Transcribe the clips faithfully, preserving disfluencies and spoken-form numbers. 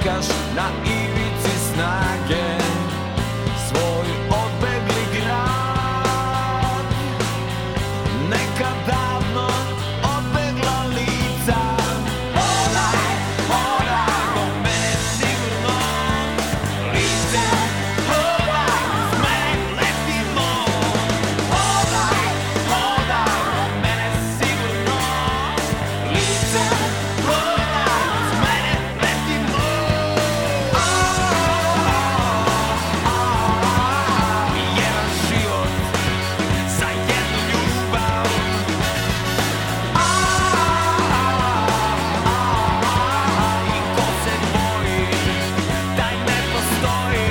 čekaš na ivici snage svoj odbegli grad, neka davno odbegla lica. Hodaj, hodaj, do mene sigurno lice, hodaj, s mene letimo. Hodaj, hodaj, do mene sigurno lice, hodaj, s mene letimo. Jedan život za jednu ljubav. I ko se boji, taj ne postoji.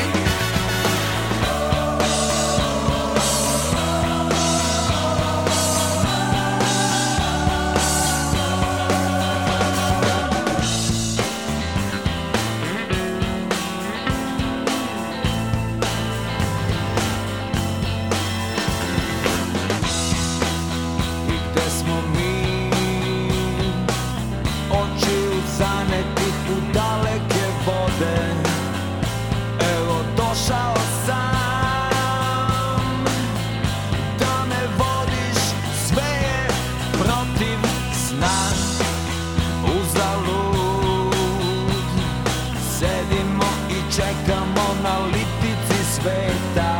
I gde smo mi, oči uzanetih u daleke vode. Evo došao sam da me vodiš, sve je protiv sna. Uzalud sedimo i čekamo na litici sveta.